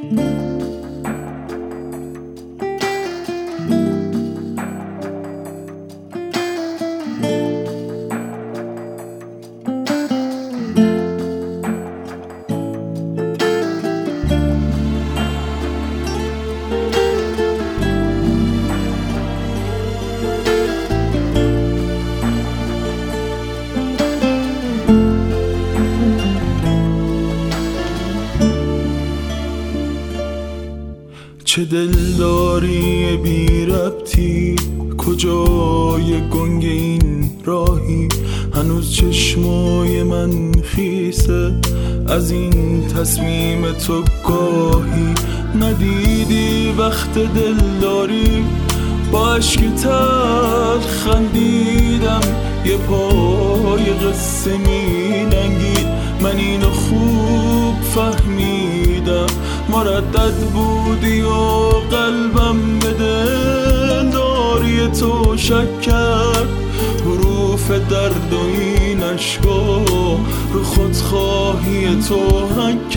چه دلداری بی ربطی، کجای گنگ این راهی؟ هنوز چشمای من خیسه از این تصمیم تو. گاهی ندیدی وقت دلداری، با عشق تلخ خندیدم، یه پای قصه می لنگید. من اینو خوب فهمیدم، مردد بودی و قلبم به دلداری تو شک کرد. حروف درد و این عشقا رو خودخواهی تو حک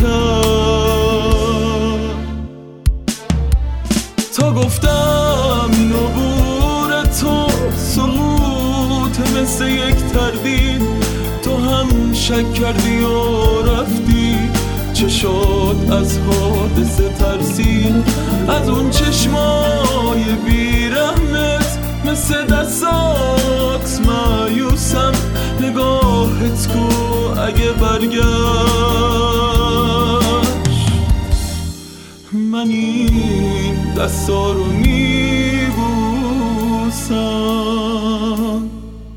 کرد. تا گفتم این عبور تو سقوط مثل یک تردید، تو هم شک کردی و رفتی. چه شد از حادثه ترسید، از اون چشمای بیرحمت مثل دستات مایوسم. نگاهت کو اگه برگشت، من این دستا رو میبوسم.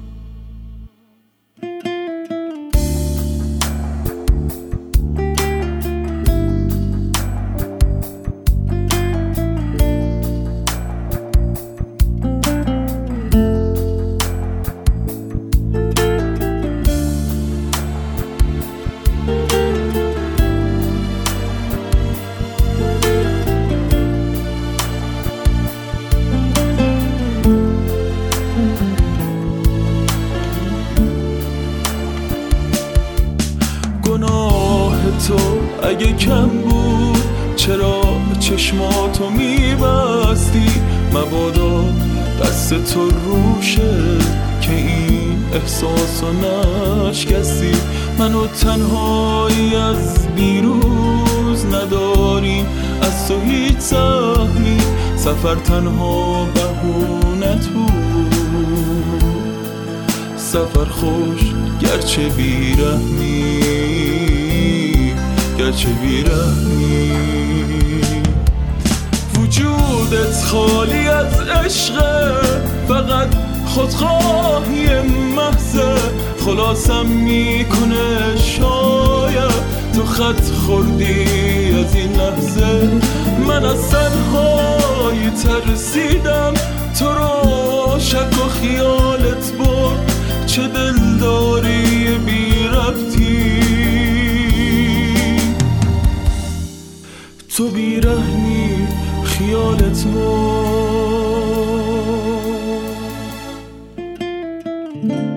گناه تو اگه کم بود چرا چشماتو میبستی؟ مبادا دست تو روشه که این احساسو نشکستی. منو تنهایی از دیروز نداریم، از تو هیچ سهمی. سفر تنها بهونت بود، سفر خوش گرچه بیرحمی، گرچه بیرحمی. وجودت خالی از عشقه، فقط خودخواهی محضه. خلاصم میکنه شاید تو خط خوردی از این لحظه. من از تنهایی ترسیدم، تو رو شک و خیالت برد. چه دلداری بی ربطی، تو بیرحمی خیالت مرد.